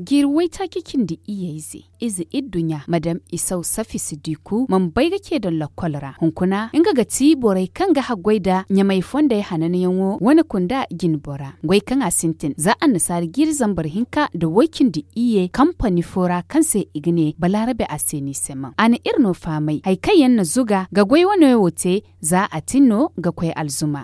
girwai ta kikin da iya izi iddunya madam isau safi sidiku man bai gake da lakwalra hunkuna inga gati borai kan ga hagwai da nyamai fonda ya hanan yanwo wani kunda gin bora gwai kan asintin za a nasar girzan barhinka da wakin da iye kamfani fora kanse igne balarabe aseni sema ana irno famai haikayen na zuga ga gwai wani wote za a tinno ga kwai alzuma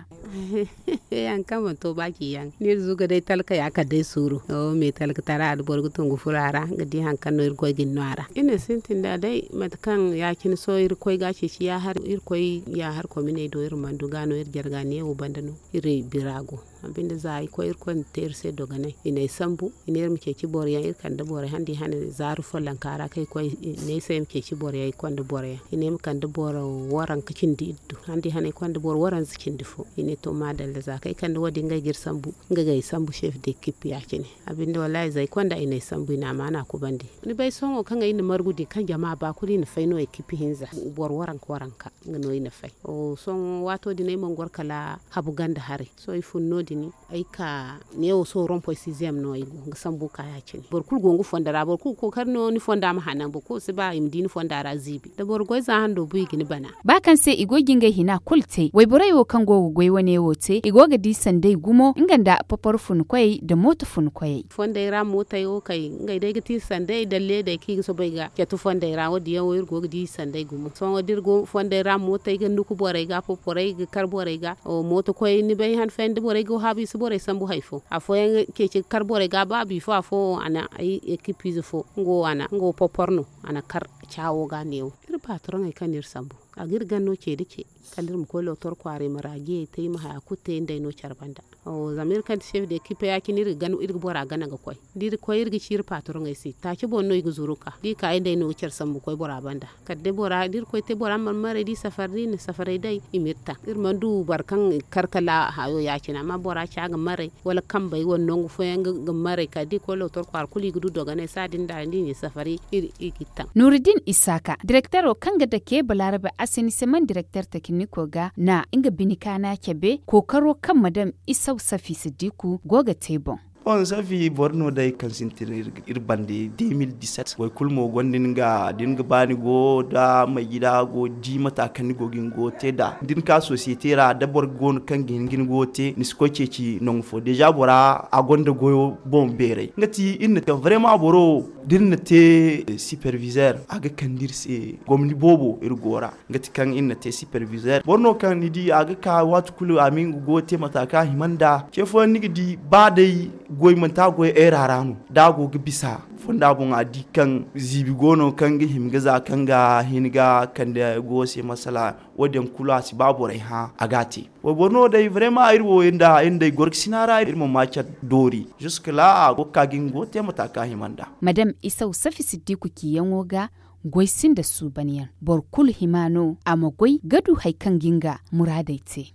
yan kama to baki yan ni zuga dai talka ya ka dai suru o me talka tara da borgu tungu furara gadi hankan no irko ginnara ina sintin da dai matkan ya kin so irko gashi shi ya har irko ya har ko mine do irman du gano ir jargane o bandano ire birago abinda za a yi ko irkon terse doganai ina sambu ina ir mike ki boriyan irkan da bore handi hane zaru follan kara kai ko ne sai mike ki boriyan kon da boriyan ina mkan da boro waran kicin di iddu handi hane kon da boro waran zikin difo ina to madal da za kai kan da wadi ngai gir sambu ngai sambu chef de équipe ya kine abinda wallahi zai kon da ina sambu ina mana ku bande ni bai son o kan ina margudi kan jama'a ba kuri ni faino équipe hinza bor waran ko waranka ngano ina fai o son wato dinai mon gorkala habu ganda hare so ifunno dini aika ne o so rompo sixième no igu sambu kaya cin borkul gongu fondara borkul ko karno ni fonda ma hanan bo se ba imdi ni fondara zibi da borgo za hando buyi gini bana ba kan se igo ginga hina kulte wai borai wo kan gogo goi wane wote igo ga di sandai gumo inganda papar fun kwai da mota fun kwai fonda ira mota yo kai ngai dai gati sandai dalle da ki so bai ga ke tu fonda ira wodi yo ir go di sandai gumo so wodir go fonda ira mota ga nuku borai ga poporai ga kar borai ga o mota kwai ni bai han fende borai go habi su bore sambu haifo afo yan keke karbore ga ba bi fo afo ana ai ekipize fo ngo ana ngo poporno ana kar chawo ga new ir patron ai kanir sambu agir ganno ce dike kalir mu ko lotor kware marage tay ma ha kutte ndai no charbanda o zamir kan chef de équipe ya kinir ganu ir bora gana ga koy dir koy ir gi chir patron ai si ta ki bonno igu zuruka di ka ndai no char sambu koy bora banda kadde bora dir koy te bora man mare di safari ni safari dai imirta ir mandu barkan karkala hayo ya kina ma bora cha ga mare wala kambai wonno fo yang ga mare ka di ko lotor kwar kuli gudu doga ne sadin da ni safari ir ikitta Nuruddin Isaka director o kanga da ke balarabe asini seman director tekniko ga na inga binika na kebe kokaro kan madam Isau Safi Sidiku goga tebon on safi borno dai kan sintir irbande 2017 wai kulmo gondin ga dinga bani go da mai gida go di mata kan go gingo te da din ka societe ra da bor gon kan gin go te ni sko ceci non fo deja bora a gonda go bon bere ngati in ka vraiment boro din te superviseur aga kan dirse gomni bobo irgora ngati kan in te superviseur borno kan ni di aga ka wat kulu amin go te mata ka himanda ke fo ni di ba dai goy man ta goy eraranu dago ga bisa funda bon adi kan zibi gono kan ga himgaza kan ga hinga kan da gose masala wadan kula si babu rai ha agati wo bono dai vraiment irwo inda gork sinara irmo macha dori jusque là go kagin go te mata ka himanda madam Isau Safi Sidiku ki yanwoga goisin da su baniyan borkul himano amagoi gadu haikan ginga muradaite